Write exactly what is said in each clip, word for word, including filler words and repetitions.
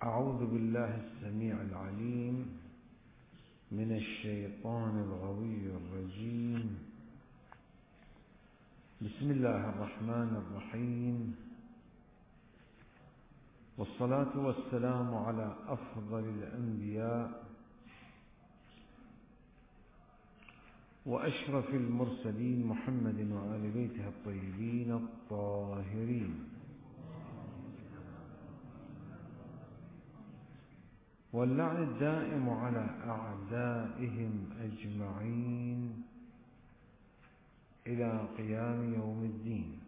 أعوذ بالله السميع العليم من الشيطان الغوي الرجيم. بسم الله الرحمن الرحيم، والصلاة والسلام على أفضل الأنبياء وأشرف المرسلين محمد وآل بيته الطيبين الطاهرين، واللعن الدائم على أعدائهم أجمعين إلى قيام يوم الدين.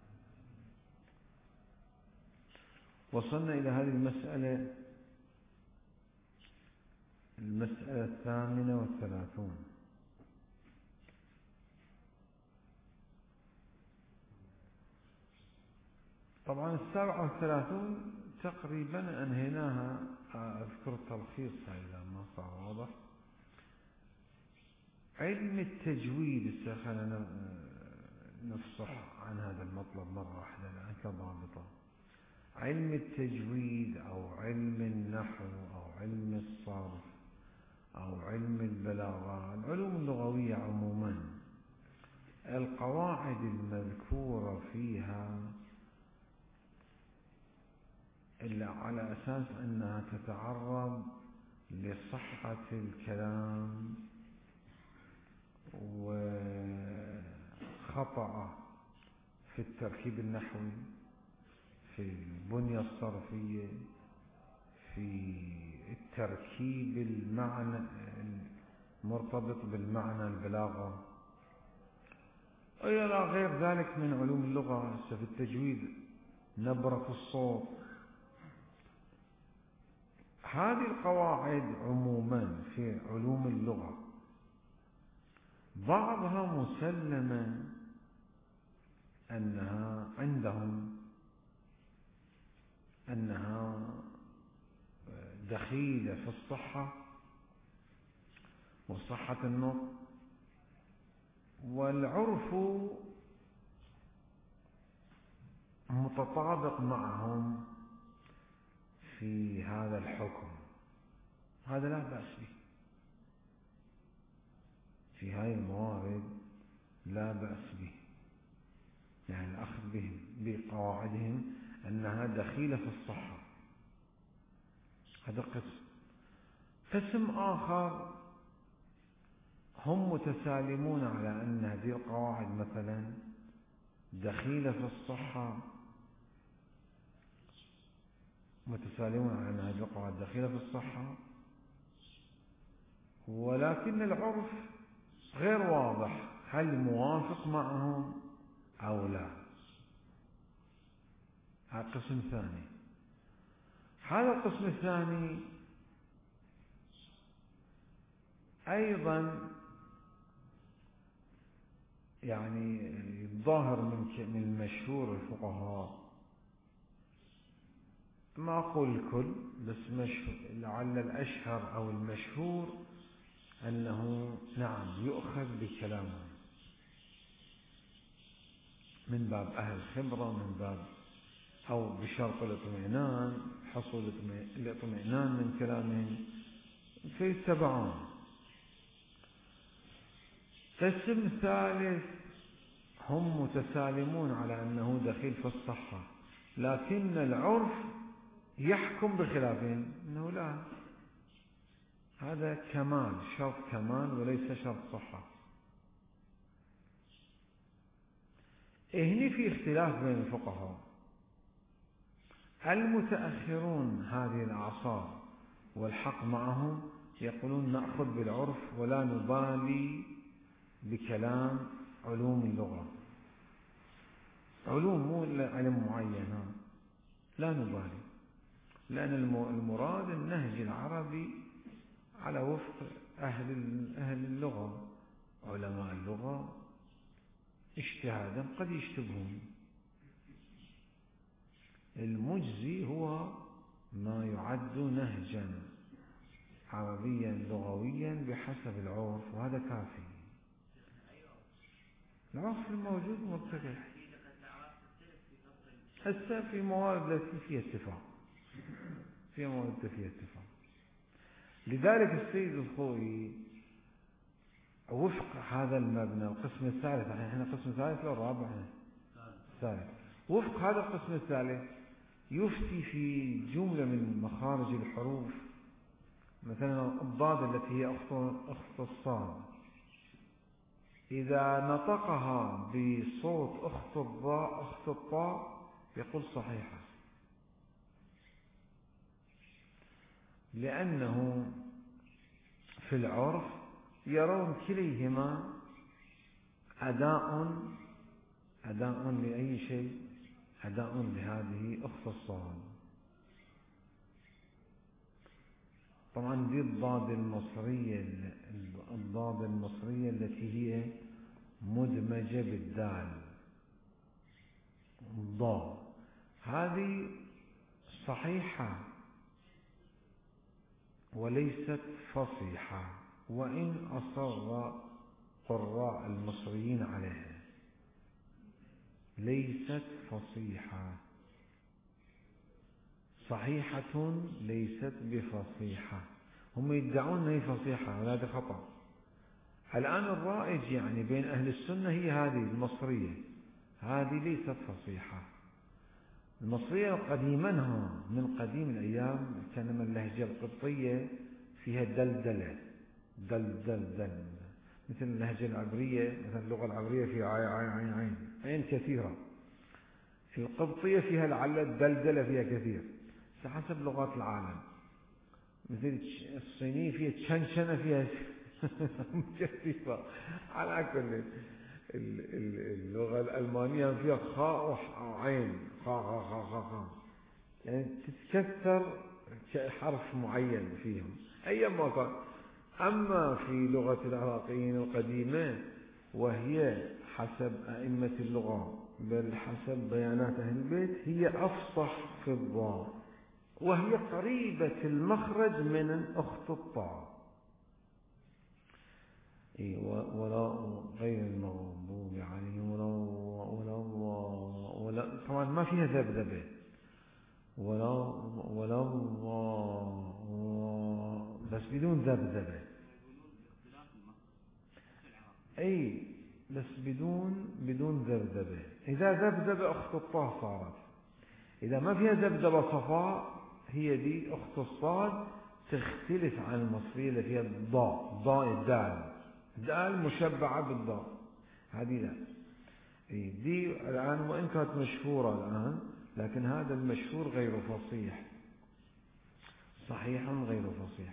وصلنا إلى هذه المسألة المسألة الثامنة والثلاثون. طبعا السابعة والثلاثون تقريبا أنهيناها. أذكر التلخيص إذا ما صار واضح. علم التجويد خلينا نفصح عن هذا المطلب مرة واحدة الآن كضابطة. علم التجويد أو علم النحو أو علم الصرف أو علم البلاغة، العلوم اللغوية عموما، القواعد المذكورة فيها إلا على أساس أنها تتعرض لصحة الكلام وخطأ في التركيب النحوي، في البنية الصرفية، في التركيب المعنى المرتبط بالمعنى البلاغة، إلى غير ذلك من علوم اللغة. في التجويد نبرة الصوت، هذه القواعد عموما في علوم اللغة بعضها مسلمة أنها عندهم أنها دخيلة في الصحة وصحة النطق، والعرف متطابق معهم في هذا الحكم. هذا لا بأس به، في هذه الموارد لا بأس به، يعني الأخذ بهم بقواعدهم أنها دخيلة في الصحة. هذا قسم. قسم آخر هم متسالمون على أن هذه القواعد مثلا دخيلة في الصحة، متسالمون على أن هذه القواعد دخيلة في الصحة، ولكن العرف غير واضح هل موافق معهم أو لا. هذا قسم ثاني. هذا القسم الثاني أيضا يعني الظاهر من المشهور الفقهاء، ما أقول الكل بس مشهور، لعل الأشهر أو المشهور أنه نعم يؤخذ بكلامهم من باب أهل خبرة، من باب أو بشرط الاطمئنان، حصول الاطمئنان من كلامهم فيتبعون. قسم ثالث هم متسالمون على أنه دخيل في الصحة، لكن العرف يحكم بخلافهم، أنه لا، هذا كمال، شرط كمال وليس شرط صحة. هنا في اختلاف بين الفقهاء. المتأخرون هذه الأعصار والحق معهم يقولون نأخذ بالعرف ولا نبالي بكلام علوم اللغة، علوم مو علم معين، لا نبالي، لأن المراد النهج العربي على وفق أهل أهل اللغة. علماء اللغة اجتهادا قد يشتبهون. المجزي هو ما يعد نهجا عربيا لغويا بحسب العرف، وهذا كافي. العرف الموجود مرتفع. هسه في موارد التي فيها اتفاق فيها مودة فيها اتفاق. لذلك السيد الخوئي وفق هذا المبنى القسم الثالث، احنا القسم الثالث لو الرابع الثالث، وفق هذا القسم الثالث يفتي في جملة من مخارج الحروف، مثلا الضاد التي هي أخت الصاد إذا نطقها بصوت أخت الضاء أخت الطاء يقول صحيحة، لأنه في العرف يرون كليهما أداء أداء لأي شيء، أداء لهذه أخت الصاد. طبعا دي الضاد المصرية، الضاد المصرية التي هي مدمجة بالدال، الضاد هذه صحيحة وليست فصيحة، وإن أصر قراء المصريين عليها، ليست فصيحة، صحيحة ليست بفصيحة. هم يدعون أنها فصيحة وهذا خطأ. الآن الرائج يعني بين أهل السنة هي هذه المصرية، هذه ليست فصيحة. المصرية قديما من قديم الأيام كان من اللهجة القبطية فيها دلدلة دلدل دل، مثل اللهجة العبرية، مثل اللغة العبرية فيها عين عين عين عين عين كثيرة، في القبطية فيها لعل الدلدلة فيها كثير حسب لغات العالم. مثل الصينية فيها تشنشنة فيها كثيرة. على كل اللغة الألمانية فيها خاء وعين، خاء خاء خاء خاء خاء، يعني تتكثر حرف معين فيهم أيما كان. أما في لغة العراقيين القديمة وهي حسب أئمة اللغة بل حسب بيانات أهل البيت هي أفصح في الضاء، وهي قريبة المخرج من أخت الطاء. ولا غير المغضوب عليهم ولا ولا ولا طبعا ما فيها ذبذبة، ولا ولا بس بدون ذبذبة، أي بس بدون بدون ذبذبة. إذا ذبذبة أخت الطاء صارت، إذا ما فيها ذبذبة صفاء هي دي أخت الصاد. تختلف عن المصرية اللي فيها الضاء، ضاء الدال، دال مشبعة بالضاء، هذه لا. دي الآن وإن كانت مشهورة الآن، لكن هذا المشهور غير فصيح، صحيح غير فصيح.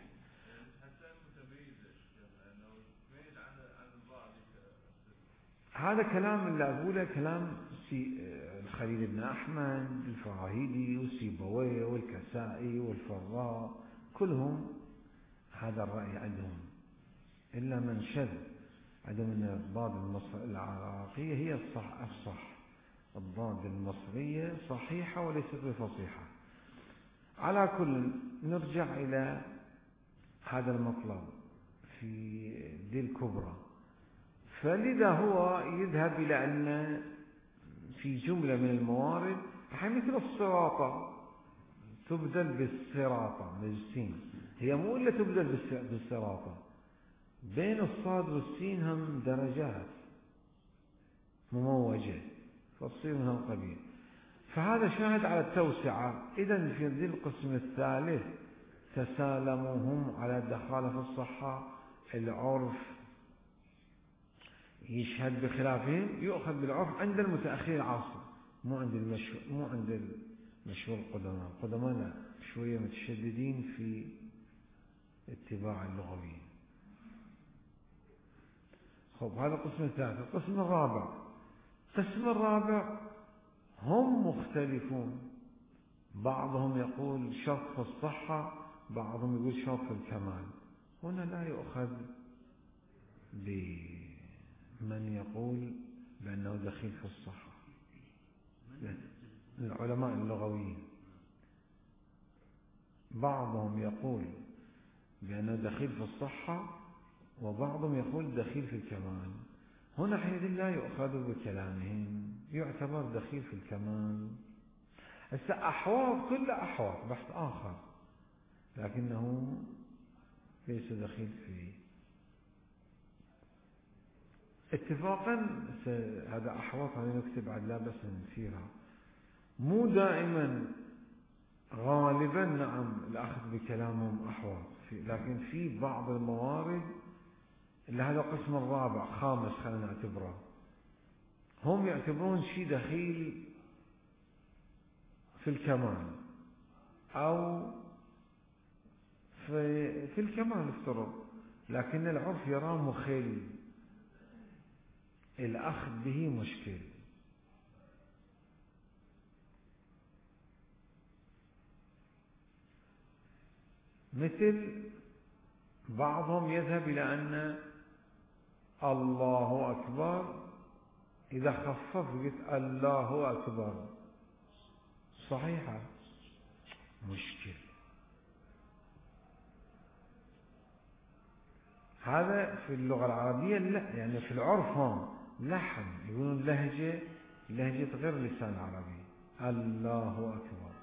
هذا كلام اللي أقوله كلام الخليل بن أحمد الفراهيدي والسيبويه والكسائي والفراء، كلهم هذا الرأي عندهم، إلا من شذ عندهم أن الضاد العراقية هي الصح الصح، الضاد المصرية صحيحة وليست بفصيحة. على كل نرجع إلى هذا المطلب في دي الكبرى. فلذا هو يذهب إلى أن في جملة من الموارد مثل الصراطة تبدل بالصراطة بالسين، هي مو إلا تبدل بالصراطة، بين الصاد والسين هم درجات مموجة فتصير من القبيل. فهذا شاهد على التوسعة. إذن في ذي القسم الثالث تسالموهم على الدخالة في الصحة، العرف يشهد بخلافهم، يؤخذ بالعرف عند المتأخر العاصر، مو عند المشهور، مو عند المشهور القدماء. القدماء لا شوية متشددين في اتباع اللغويين. خب هذا القسم الثالث. القسم الرابع، القسم الرابع هم مختلفون، بعضهم يقول شرط في الصحة، بعضهم يقول شرط في الكمال. هنا لا يؤخذ بمن يقول بأنه دخيل في الصحة، العلماء اللغويين بعضهم يقول بأنه دخيل في الصحة وبعضهم يقول دخيل في الكمال. هنا حينئذ لا يؤخذ بكلامهم، يعتبر دخيل في الكمال. هسه أحواض كل أحواض بحث آخر، لكنه ليس دخيل فيه. اتفاقا هذا أحوط على نكتب عاد لا بأس فيها. مو دائما، غالبا نعم الأخذ بكلامهم أحوط، لكن في بعض الموارد اللي هذا القسم الرابع خامس خلينا نعتبره، هم يعتبرون شيء دخيل في الكمال أو في, في الكمال افترض، لكن العرف يراه مخل، الأخذ به مشكل. مثل بعضهم يذهب إلى أن الله أكبر إذا خفف قلت الله أكبر صحيحة، مشكل. هذا في اللغة العربية لا، يعني في العرف هم لحن، يقولون لهجة لهجة غير اللسان العربي، الله أكبر،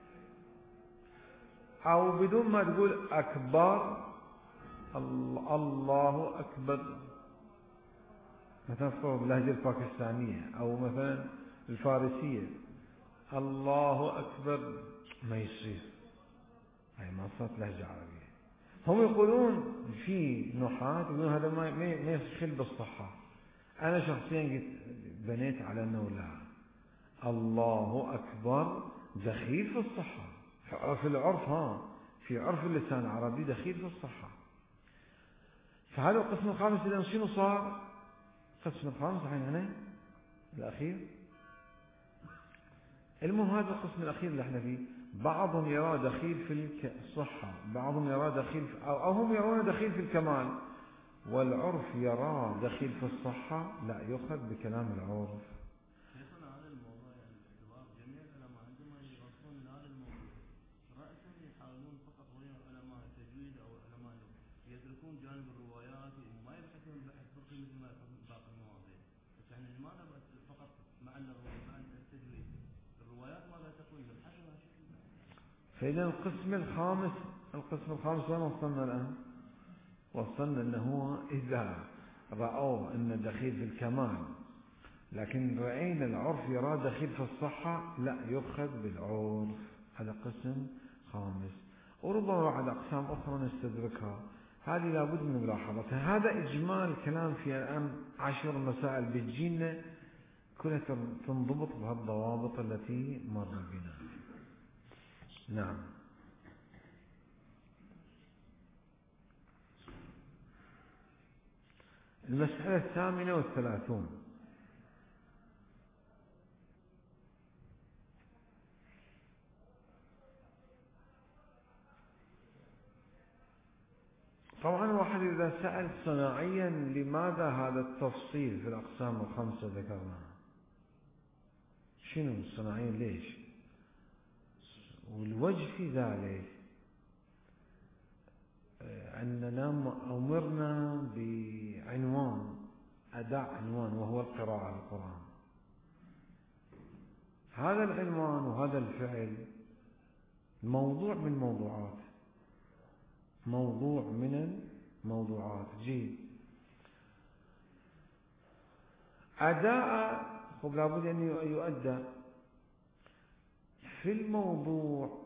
أو بدون ما تقول أكبر الله أكبر، مثلا في اللهجة الباكستانية أو مثلا الفارسية الله أكبر، ما يصير، هاي ما صارت لهجة عربية. هم يقولون في نحاة يقولون هذا ما ما يدخل بالصحة. أنا شخصيا قلت بنيت على أنه لا، الله أكبر دخيل في الصحة، في العرف، ها في عرف اللسان العربي دخيل في الصحة. فهذا القسم الخامس إذا شنو صار؟ القسم الخامس الحين هنا الأخير، المهم هذا القسم الأخير اللي احنا فيه، بعضهم يرى دخيل في الصحة، بعضهم يرى دخيل في أو هم يرون دخيل في الكمال، والعرف يرى دخيل في الصحة، لا يؤخذ بكلام العرف. شيخنا هذا الموضوع يعني باعتبار جميع العلماء عندما يغطون هذا الموضوع رأسا يحاولون فقط ويا علماء التجويد أو علماء يتركون جانب الروايات وما يبحثون بحث فقهي مثل ما يبحثون باقي المواضيع. بس احنا لماذا فقط مع مع التجويد؟ الروايات ماذا تقول؟ نبحثها شكل. فإذا القسم الخامس القسم الخامس وين وصلنا الآن؟ وصلنا أنه إذا رأوا أن دخيل في الكمال لكن رأينا العرف يرى دخيل في الصحة، لا يؤخذ بالعرف. هذا قسم خامس، وربما بعد أقسام أخرى نستدركها، هذه لابد من ملاحظتها. هذا إجمال كلام في الآن عشر مسائل بتجينا كلها تنضبط بهالضوابط التي مر بنا. نعم. المسألة الثامنة والثلاثون، طبعا واحد إذا سأل صناعيا لماذا هذا التفصيل في الأقسام الخمسة ذكرناها؟ شنو صناعيا ليش؟ والوجه في ذلك أننا أمرنا بعنوان، أداء عنوان، وهو القراءة على القرآن. هذا العنوان وهذا الفعل موضوع من موضوعات موضوع من الموضوعات جيد. أداء خب لابد أن يؤدى في الموضوع.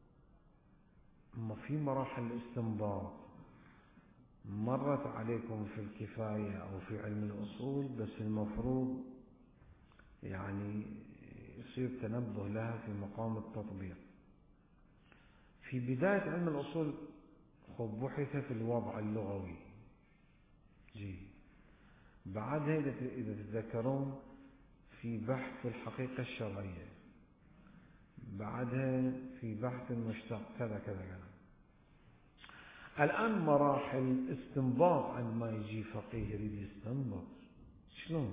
ما في مراحل الاستنباط مرت عليكم في الكفاية أو في علم الأصول، بس المفروض يعني يصير تنبه لها في مقام التطبيق. في بداية علم الأصول خب بحث في الوضع اللغوي جي، بعدها إذا تتذكرون في بحث في الحقيقة الشرعية، بعدها في بحث المشتق كذا كذا كذا. الآن مراحل استنباط عندما يجي فقيه يريد يستنبط شلون؟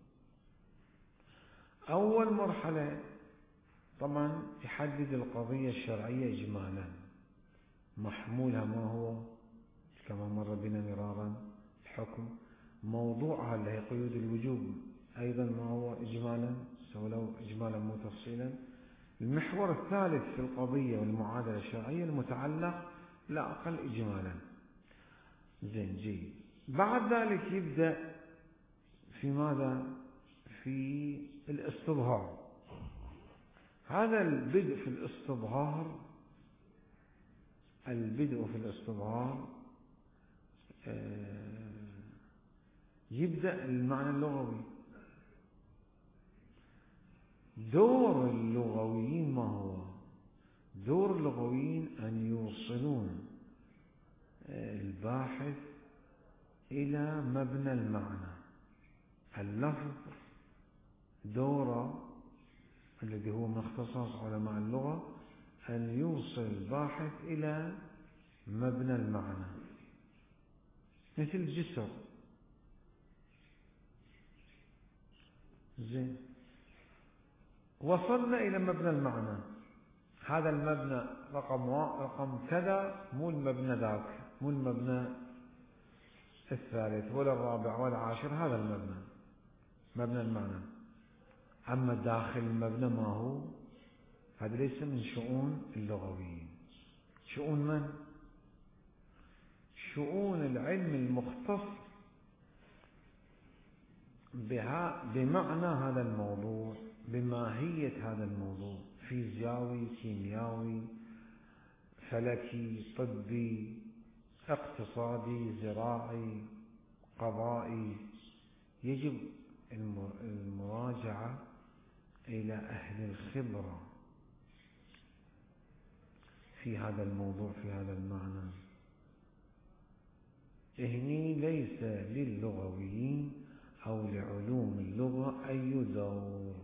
أول مرحلة طبعا يحدد القضية الشرعية إجمالا، محمولها ما هو كما مر بنا مرارا الحكم، موضوعها اللي هي قيود الوجوب أيضا ما هو إجمالا ولو إجمالا مو تفصيلا. المحور الثالث في القضية والمعادلة الشرعية المتعلق لا أقل إجمالا. زين جيد. بعد ذلك يبدأ في ماذا؟ في الاستظهار. هذا البدء في الاستظهار البدء في الاستظهار يبدأ المعنى اللغوي. دور اللغويين ما هو؟ دور اللغويين أن يوصلون الباحث إلى مبنى المعنى. اللفظ دوره الذي هو من اختصاص علماء اللغة أن يوصل الباحث إلى مبنى المعنى، مثل جسر. زين، وصلنا إلى مبنى المعنى. هذا المبنى رقم رقم كذا، مو المبنى ذاك، مو المبنى الثالث ولا الرابع ولا العاشر، هذا المبنى مبنى المعنى. أما داخل المبنى ما هو؟ هذا ليس من شؤون اللغويين. شؤون من؟ شؤون العلم المختص بها بمعنى هذا الموضوع، بماهية هذا الموضوع، فيزيائي، كيميائي، فلكي، طبي، اقتصادي، زراعي، قضائي. يجب المراجعة إلى أهل الخبرة في هذا الموضوع، في هذا المعنى. هني ليس للغويين أو لعلوم اللغة أي دور.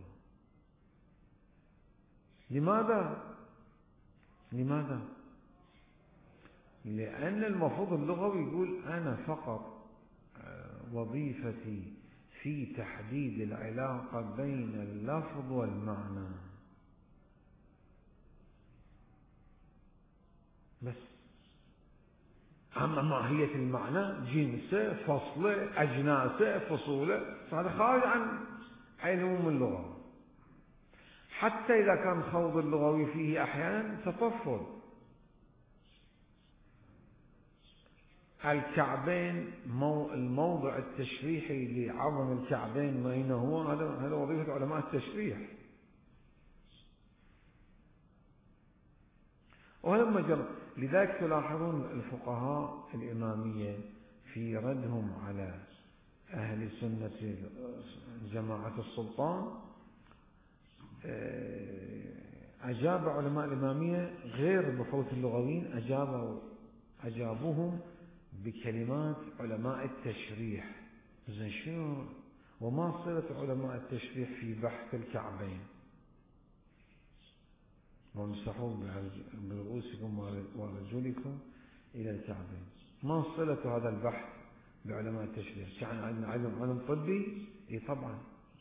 لماذا؟ لماذا؟ لأن المفروض اللغوي يقول أنا فقط وظيفتي في تحديد العلاقة بين اللفظ والمعنى بس. أما ماهية المعنى، جنسه، فصله، أجناسه، فصوله، هذا خارج عن علوم اللغة. حتى إذا كان خوض اللغوي فيه أحيانا تطفل. الكعبين، الموضع التشريحي لعظم الكعبين وأين هو، هذا وظيفة علماء التشريح. ولما جرب لذلك تلاحظون الفقهاء الإمامية في ردهم على أهل سنة جماعة السلطان، أجاب علماء الإمامية غير بفوت اللغويين، أجابوا أجابوهم بكلمات علماء التشريح. زين شنو؟ وما صلة علماء التشريح في بحث الكعبين؟ وامسحوا برؤوسكم ورجلكم إلى الكعبين. ما صلة هذا البحث بعلماء التشريح؟ كان عندنا علم علم طبي؟ اي طبعا،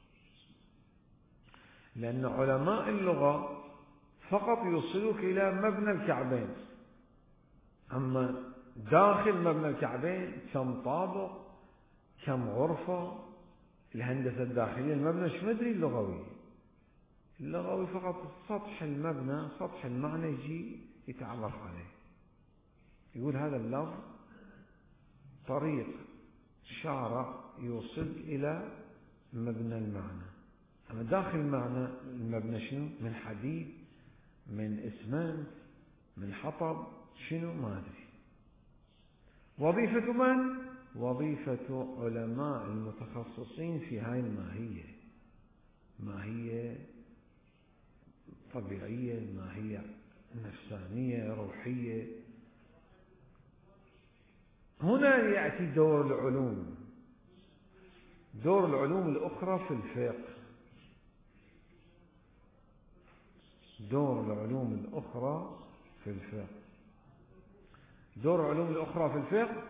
لأن علماء اللغة فقط يوصلوك إلى مبنى الكعبين. أما داخل مبنى الكعبين كم طابق، كم غرفة، الهندسة الداخلية المبنى، شو مدري اللغوي. اللغوي فقط سطح المبنى، سطح المعنى، يجي يتعرف عليه، يقول هذا اللفظ طريق شارع يوصل إلى مبنى المعنى. أما داخل المعنى المبنى شنو؟ من حديد، من إسمنت، من حطب، شنو ما أدري. وظيفة من؟ وظيفة علماء المتخصصين في هاي الماهية، ماهية طبيعية، ماهية نفسانية، روحية. هنا يأتي دور العلوم، دور العلوم الأخرى في الفقه. دور العلوم الأخرى في الفقه دور العلوم الأخرى في الفقه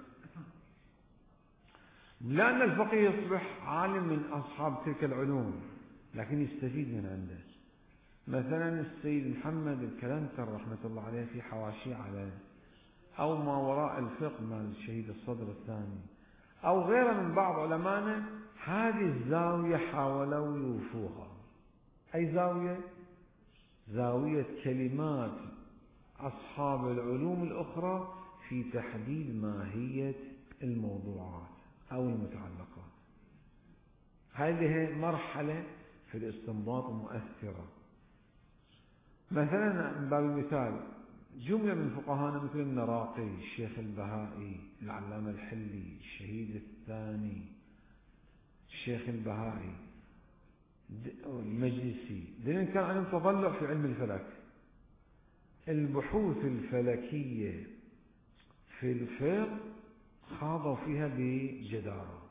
لأن الفقيه يصبح عالم من أصحاب تلك العلوم، لكن يستفيد من عنده. مثلا السيد محمد الكلنتر رحمة الله عليه في حواشي عليه، أو ما وراء الفقه مال الشهيد الصدر الثاني، أو غيره من بعض علمائنا، هذه الزاوية حاولوا يوفوها. أي زاوية؟ زاوية كلمات أصحاب العلوم الأخرى في تحديد ماهية الموضوعات أو المتعلقات. هذه مرحلة في الاستنباط مؤثرة. مثلا من باب المثال جملة من فقهانا مثل النراقي، الشيخ البهائي، العلامة الحلي، الشهيد الثاني، الشيخ البهائي، المجلسي، دين كان عندهم تطلع في علم الفلك. البحوث الفلكية في الفقه خاضوا فيها بجدارة.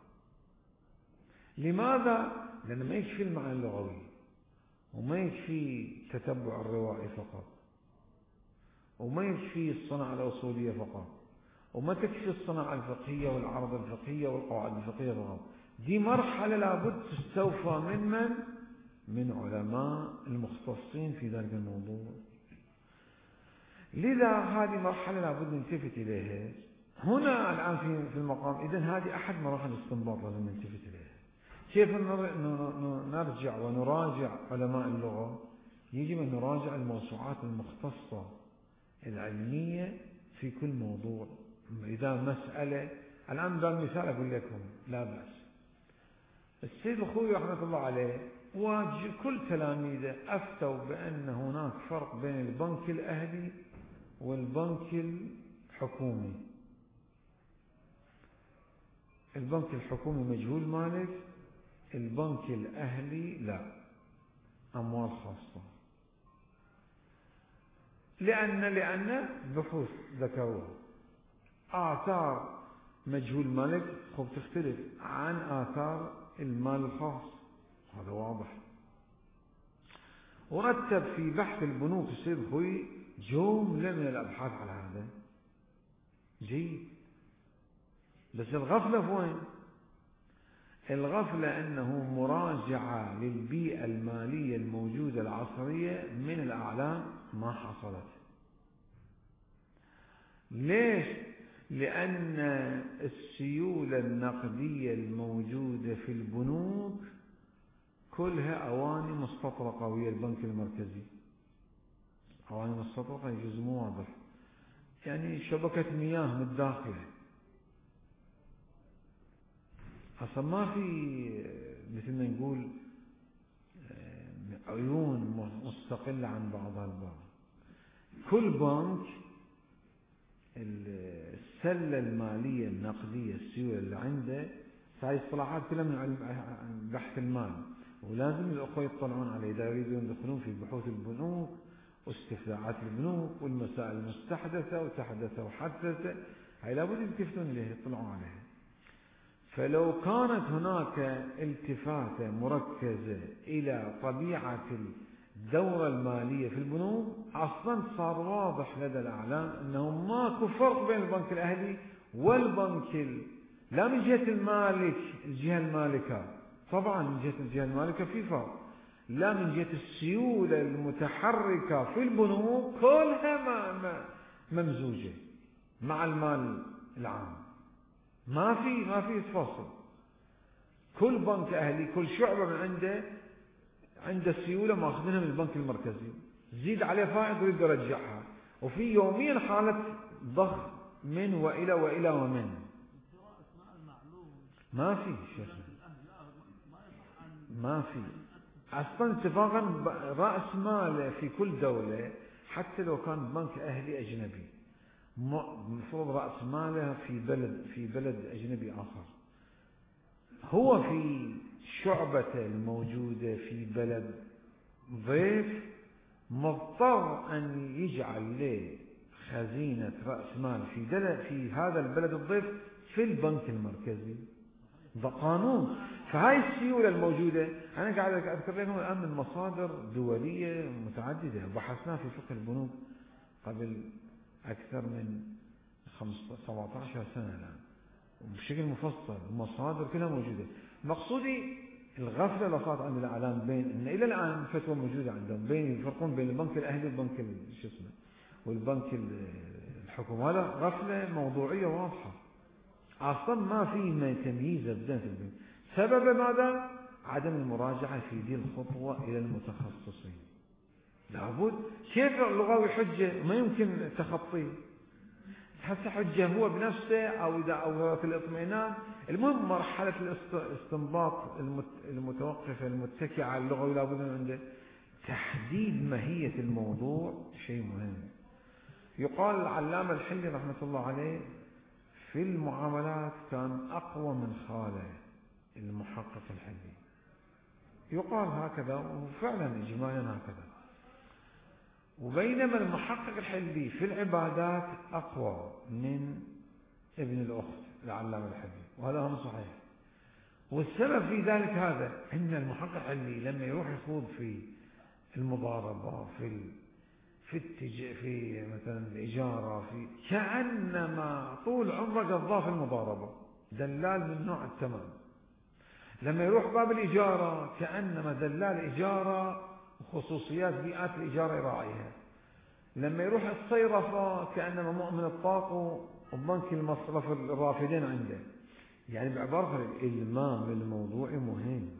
لماذا؟ لأنه ما يكفي المعنى اللغوي، وما يكفي تتبع الروائي فقط، وما يكفي الصناعة الأصولية فقط، وما تكفي الصناعة الفقهية والعرض الفقهية والقواعد الفقهية فقط. دي مرحلة لابد تستوفى من من؟ من علماء المختصين في ذلك الموضوع. لذا هذه مرحلة لابد نلتفت إليها هنا الآن في في المقام. إذن هذه أحد مراحل الاستنباط لازم نلتفت إليها. كيف نرجع ونراجع علماء اللغة؟ يجب أن نراجع الموسوعات المختصة العلمية في كل موضوع. إذا مسألة الآن بمثال أقول لكم لا بأس. السيد الخوي رحمة الله عليه وكل تلاميذه أفتوا بأن هناك فرق بين البنك الأهلي والبنك الحكومي. البنك الحكومي مجهول مالك، البنك الأهلي لا، أموال خاصة. لأن لأن بحوث ذكروها آثار مجهول مالك خب تختلف عن آثار المال الخاص، هذا واضح. ورتب في بحث البنوك السيد الخوي جملة من الأبحاث على هذا جيد. بس الغفلة وين؟ الغفلة أنه مراجعة للبيئة المالية الموجودة العصرية من الأعلام ما حصلت. ليش؟ لأن السيولة النقدية الموجودة في البنوك كلها أواني مستطرقة ويا البنك المركزي. أواني مستطرقة يجوز مو واضح، يعني شبكة مياه من الداخل. أصلا ما في مثل ما نقول عيون مستقلة عن بعضها البعض. كل بنك السلة المالية النقدية السيولة اللي عنده، هاي اصطلاحات كلها من علم بحث المال، ولازم الأخوة يطلعون عليه إذا يريدون يدخلون في بحوث البنوك واستفتاءات البنوك والمسائل المستحدثة وتحدث وحدث، هاي لابد يلتفتون إليها يطلعون عليها. فلو كانت هناك التفاتة مركزة إلى طبيعة الدورة المالية في البنوك، أصلا صار واضح لدى الأعلام أنه ماكو فرق بين البنك الأهلي والبنك ال... لا من جهة المالك الجهة المالكة، طبعا من جهة الجهة المالكة في فرق، لا من جهة السيولة المتحركة في البنوك كلها ممزوجة مع المال العام. ما في ما في تفاصل. كل بنك أهلي كل شعبة من عنده عنده السيولة ماخذينها من البنك المركزي، زيد عليه فائض ويريد يرجعها، وفي يوميا حالة ضخ من وإلى وإلى ومن. ما في شيخ، ما في أصلا اتفاقا رأس مال في كل دولة حتى لو كان بنك أهلي أجنبي مفروض رأس ماله في بلد في بلد أجنبي آخر. هو في شعبته الموجودة في بلد ضيف مضطر أن يجعل له خزينة رأس مال في في هذا البلد الضيف في البنك المركزي. ده قانون. فهاي السيولة الموجودة أنا قاعد أذكر لكم الآن من مصادر دولية متعددة بحثناها في فقه البنوك قبل أكثر من سبعة عشر سنة الآن وبشكل مفصل، المصادر كلها موجودة. مقصودي الغفلة اللي صارت عند الإعلام بين إن إلى الآن فتوى موجودة عندهم بين يفرقون بين البنك الأهلي والبنك شو اسمه والبنك الحكومي. هذا غفلة موضوعية واضحة، أصلا ما في تمييز أبدا في البنك. سبب ماذا؟ عدم المراجعة في ذي الخطوة إلى المتخصصين. لابد كيف اللغوي حجة ما يمكن تخطيه، حتى حجة هو بنفسه أو إذا أو في الإطمئنان. المهم مرحلة الاستنباط المتوقفة المتكئة على اللغوي لابد من عنده تحديد ماهية الموضوع، شيء مهم. يقال العلامة الحلي رحمة الله عليه في المعاملات كان أقوى من خاله المحقق الحلي، يقال هكذا وفعلا إجمالا هكذا. وبينما المحقق الحلي في العبادات أقوى من ابن الأخت العلامة الحلي، وهذا هم صحيح. والسبب في ذلك هذا أن المحقق الحلي لما يروح يخوض في المضاربة في في التج... في مثلا الإجارة في كأنما طول عمره قضاه في المضاربة، دلال من نوع التمام. لما يروح باب الإجارة كأنما دلال إجارة وخصوصيات بيئات الإجارة يراعيها. لما يروح الصيرفة كأنما مؤمن الطاقة وبنك المصرف الرافدين عنده. يعني بعبارة الإلمام الموضوعي مهم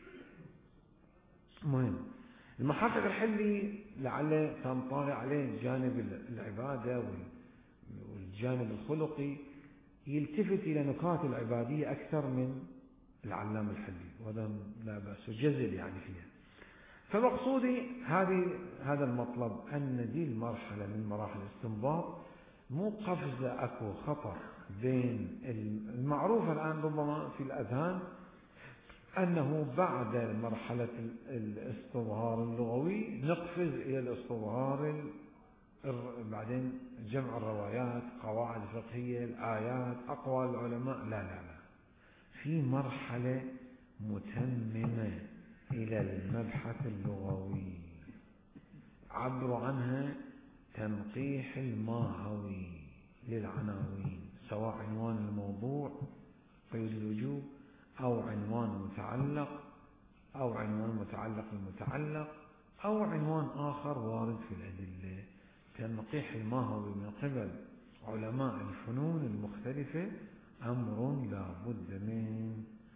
مهم. المحقق الحلي لعله كان طالع عليه جانب العبادة والجانب الخلقي، يلتفت إلى نكات العبادية أكثر من العلامة الحلي، وهذا لا بأس وجزل يعني فيها. فمقصودي هذه هذا المطلب أن دي المرحلة من مراحل الاستنباط مو قفزة أكو خطأ بين المعروف الآن ربما في الأذهان أنه بعد مرحلة الاستظهار اللغوي نقفز إلى الاستظهار بعدين جمع الروايات، قواعد فقهية، الآيات، أقوال العلماء. لا لا لا، في مرحلة متممة إلى المبحث اللغوي عبروا عنها تنقيح الماهوي للعناوين، سواء عنوان الموضوع قيد الوجوب أو عنوان متعلق أو عنوان متعلق المتعلق أو عنوان آخر وارد في الأدلة. تنقيح الماهوي من قبل علماء الفنون المختلفة أمر لا بد منه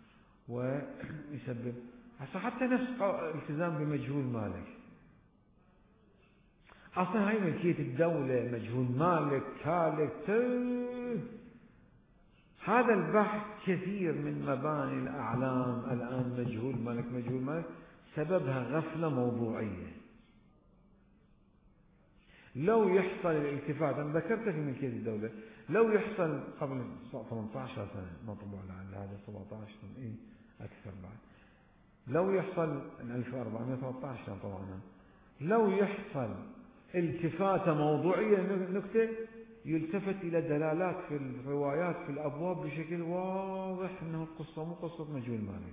ويسبب حتى نفس التزام بمجهول مالك. أصلا هاي ملكية الدولة، مجهول مالك، تالك، هذا البحث كثير من مباني الأعلام الآن مجهول مالك مجهول مالك، سببها غفلة موضوعية. لو يحصل الالتفات، أنا ذكرت في ملكية الدولة، لو يحصل قبل ثمانية عشر سنة مطبوع لعل هذا سبعة عشر سنة إيه أكثر بعد، لو يحصل ألف وأربعمائة وثلاثة عشر طبعا، لو يحصل التفاتة موضوعية نكتة يلتفت إلى دلالات في الروايات في الأبواب بشكل واضح أنه القصة مو قصة مجهول مالك.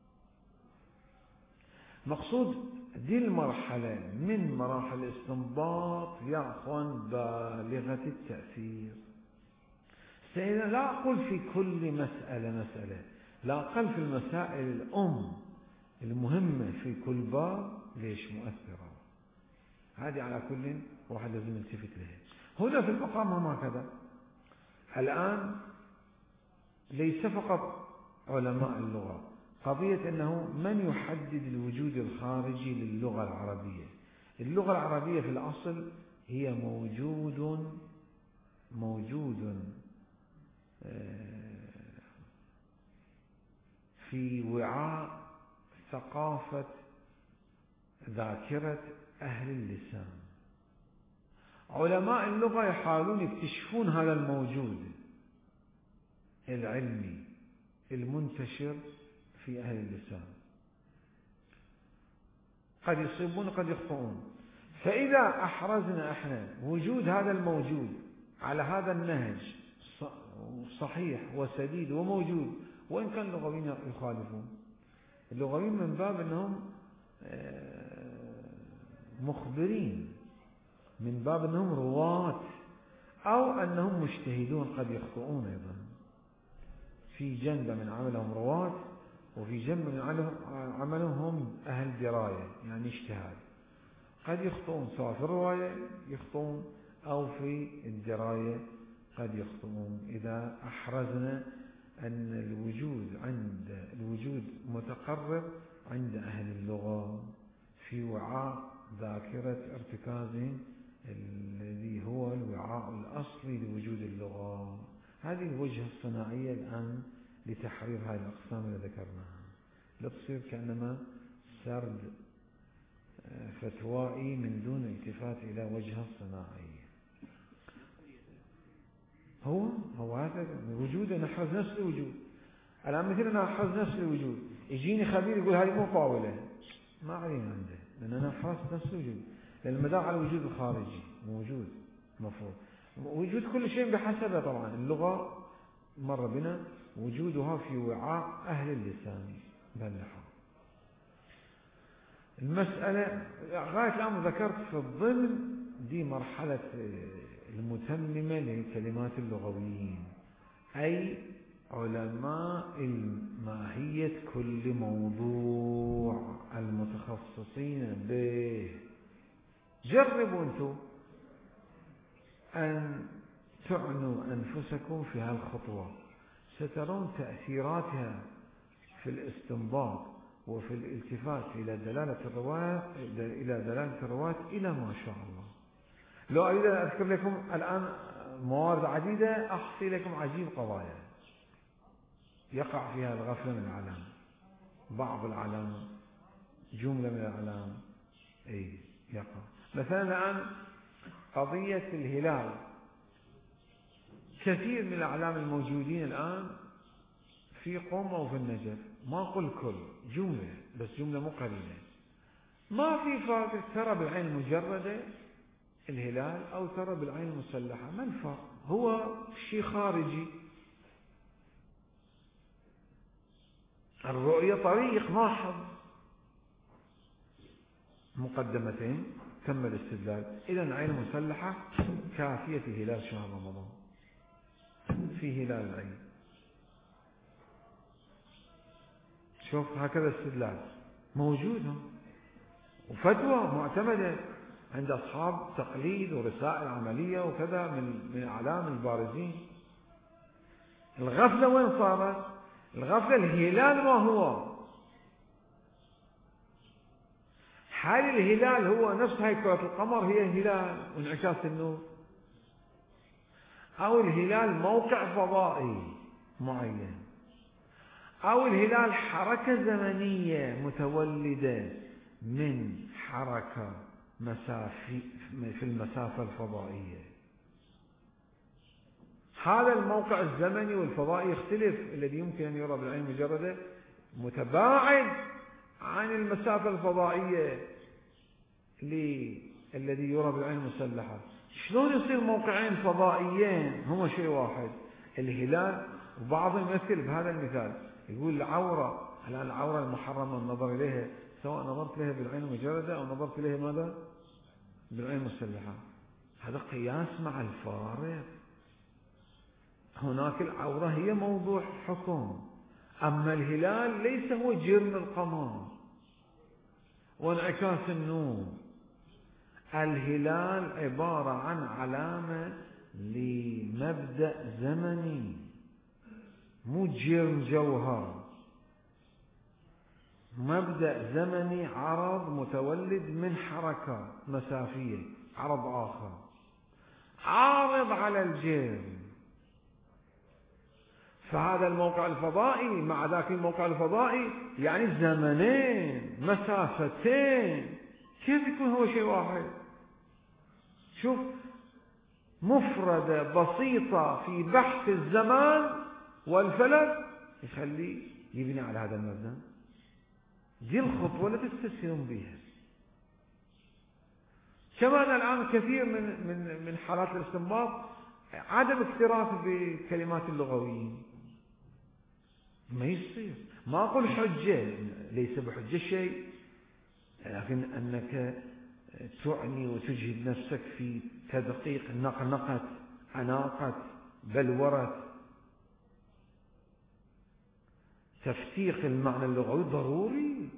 مقصود دي المرحلة من مراحل الاستنباط يا أخوان بالغة التأثير. سيدنا لا أقول في كل مسألة مسألة، لا أقل في المسائل الأم المهمة في كل باب ليش مؤثرة، هذه على كل واحد لازم يلتفت لها. هنا في المقام هم هكذا. الآن ليس فقط علماء اللغة قضية أنه من يحدد الوجود الخارجي للغة العربية. اللغة العربية في الأصل هي موجود موجود في وعاء ثقافة ذاكرة أهل اللسان. علماء اللغة يحاولون يكتشفون هذا الموجود العلمي المنتشر في أهل اللسان، قد يصيبون قد يخطئون. فإذا أحرزنا احنا وجود هذا الموجود على هذا النهج صحيح وسديد وموجود، وإن كان اللغويين يخالفون، اللغويين من باب أنهم مخبرين، من باب أنهم رواة، أو أنهم مجتهدون قد يخطئون أيضا. في جنب من عملهم رواة، وفي جنب من عملهم أهل دراية يعني اجتهاد، قد يخطئون سواء في الرواية يخطئون أو في الدراية قد يخطئون. إذا أحرزنا أن الوجود عند الوجود متقرر عند أهل اللغة في وعاء ذاكرة ارتكاز الذي هو الوعاء الأصلي لوجود اللغة. هذه الوجهة الصناعية الآن لتحرير هذه الأقسام اللي ذكرناها، لتصير كأنما سرد فتوائي من دون التفات إلى وجهة صناعية. هو هو هذا وجوده، نحرز نفس الوجود. الآن مثل أنا أحرز نفس الوجود، يجيني خبير يقول هذه مو طاولة، ما علينا عنده، لأن أنا حرزت نفس الوجود، لأن المدار على الوجود الخارجي موجود مفروض. وجود كل شيء بحسبه. طبعا اللغة مر بنا وجودها في وعاء أهل اللسان بالنحو. المسألة غاية الآن ذكرت في الضمن دي مرحلة المتممة لكلمات اللغويين، أي علماء ماهية كل موضوع المتخصصين به. جربوا أنتم أن تعنوا أنفسكم في هالخطوة، سترون تأثيراتها في الاستنباط وفي الالتفات إلى دلالة الرواية إلى دلالة الرواية إلى ما شاء الله. لو أريد أن أذكر لكم الآن موارد عديدة، أحصي لكم عجيب قضايا يقع فيها الغفلة من العلام، بعض العلام، جملة من العلام، أي يقع. مثلا الآن قضية الهلال، كثير من الأعلام الموجودين الآن في قم أو في النجف، ما أقول كل، جملة بس، جملة مو قليلة، ما في فرق ترى بالعين المجردة الهلال أو ترى بالعين المسلحة. ما الفرق؟ هو شيء خارجي، الرؤية طريق ماحض. مقدمتين تم الاستدلال. إذا العين المسلحة كافية في هلال شهر رمضان، في هلال العين. شوف هكذا استدلال موجودة وفتوى معتمدة عند أصحاب تقليد ورسائل عملية وكذا من من أعلام البارزين. الغفلة وين صارت؟ الغفلة الهلال ما هو؟ حال الهلال هو نفس هاي كرة القمر، هي الهلال وانعكاس النور، أو الهلال موقع فضائي معين، أو الهلال حركة زمنية متولدة من حركة مسافي في المسافة الفضائية. هذا الموقع الزمني والفضائي يختلف، الذي يمكن أن يرى بالعين المجردة متباعد عن المسافة الفضائية الذي يرى بالعين المسلحة. شلون يصير موقعين فضائيين هما شيء واحد؟ الهلال، وبعضهم يمثل بهذا المثال يقول العورة، الآن العورة المحرمة النظر إليها سواء نظرت لها بالعين المجردة أو نظرت إليها ماذا؟ بالعين المسلحة. هذا قياس مع الفارق. هناك العورة هي موضوع حكم، أما الهلال ليس هو جرم القمر وانعكاس النور. الهلال عبارة عن علامة لمبدأ زمني، مو جرم جوهر، مبدأ زمني، عرض متولد من حركة مسافية، عرض آخر عارض على الجرم. فهذا الموقع الفضائي مع ذاك الموقع الفضائي يعني زمنين، مسافتين، كيف يكون هو شيء واحد؟ شوف، مفردة بسيطة في بحث الزمان والفلك يخلي يبني على هذا المبنى. دي الخطوة التي تستسلم بها. كمان الآن كثير من من من حالات الاستنباط عدم اكتراث بكلمات اللغويين. ما يصير، ما أقول حجة، ليس بحجة شيء، لكن أنك تعني وتجهد نفسك في تدقيق نقنقة عناقة بلورة تفتيق المعنى اللغوي ضروري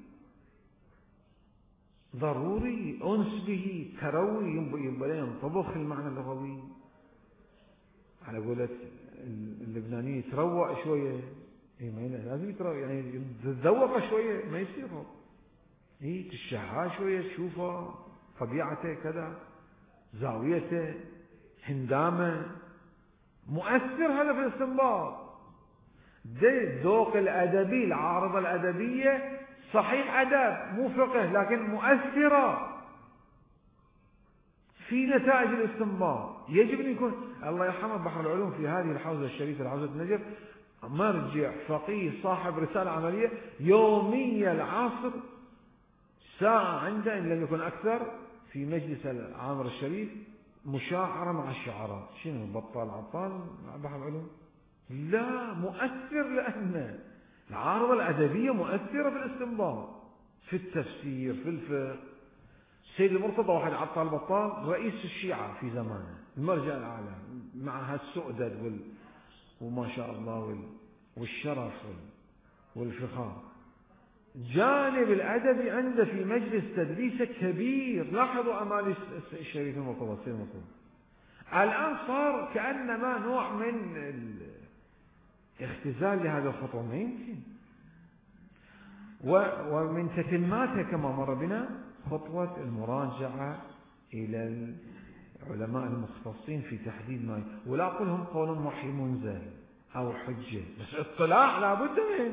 ضروري. أنس به، تروي، ينبغي ينطبخ المعنى اللغوي. على قولة اللبنانيين يتروق شوية، إيه ما لازم يتروق، يعني يتذوق شوية، ما يصير. إيه تشهى شوية تشوفه، طبيعته كذا، زاويته، هندامه، مؤثر هذا في الاستنباط. الذوق الأدبي، العارضة الأدبية صحيح أدب مو فقه لكن مؤثرة في نتائج الاستنباط. يجب أن يكون الله يرحمه بحر العلوم في هذه الحوزة الشريفة الحوزة النجف مرجع فقيه صاحب رسالة عملية يومية العصر ساعة عنده إن لم يكن أكثر في مجلس العامر الشريف مشاعرة مع الشعراء. شنو بطال عطال بحر العلوم؟ لا، مؤثر، لأن العارضة الأدبية مؤثرة في الاستنباط، في التفسير، في الفقه. السيد المرتضى واحد عطال بطال رئيس الشيعة في زمانه، المرجع الأعلى مع هالسؤدد وال... وما شاء الله وال... والشرف وال... والفخار. جانب الأدبي عنده في مجلس تدريسه كبير. لاحظوا أمال الشريف المرتضى السيد المرتضى الآن صار كأنما نوع من الاختزال لهذه الخطوة، ما يمكن. ومن تتماتها كما مر بنا خطوة المراجعة إلى العلماء المختصين في تحديد ما، ولا أقولهم قول وحي منزل أو حجة، بس اطلاع لا بد منه،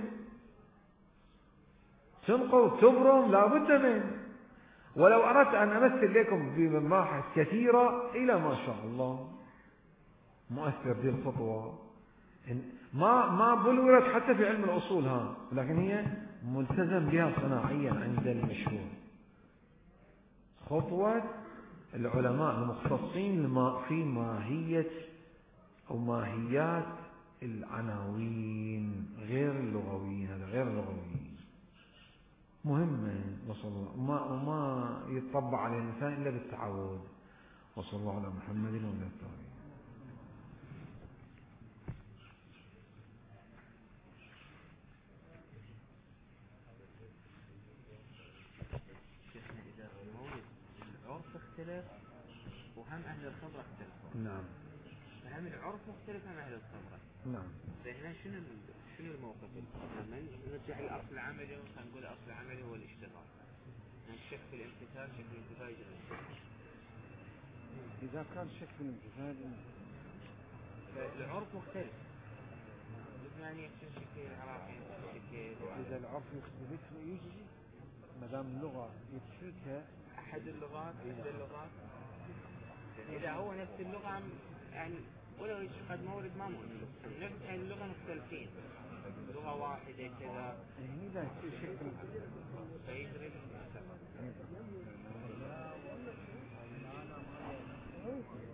تنقل تبرم لا بد منه. ولو أردت أن أمثل لكم بمباحث كثيرة إلى ما شاء الله مؤثر دي الخطوة ما ما بلورت حتى في علم الأصول ها، لكن هي ملتزم بها صناعيا عند المشهور. خطوة العلماء المختصين في ماهية أو ماهيات العناوين غير اللغويين، هذا غير اللغويين مهمة. وصلى الله وما, وما يتطبع على الإنسان إلا بالتعود. وصلى الله على محمد وعلى آله. اختلف وهم أهل الخبرة اختلفوا. نعم. فهم العرف مختلف هم أهل الخبرة. نعم. فهنا شنو شنو الموقف؟ لما نرجع للأصل العملي ونقول الأصل العملي هو الاشتغال. يعني الشك في الامتثال شك في الامتثال يجري. إذا كان شك في الامتثال فالعرف مختلف. يعني يحسن شكل العراقي شكل. إذا العرف يختلف يجي ما دام اللغة يتشركها أحد اللغات إحدى اللغات. إذا هو نفس اللغة يعني ولو قد مورد ما مورد نفس اللغة مختلفين لغة واحدة كذا هنا لا يصير شكل فيجري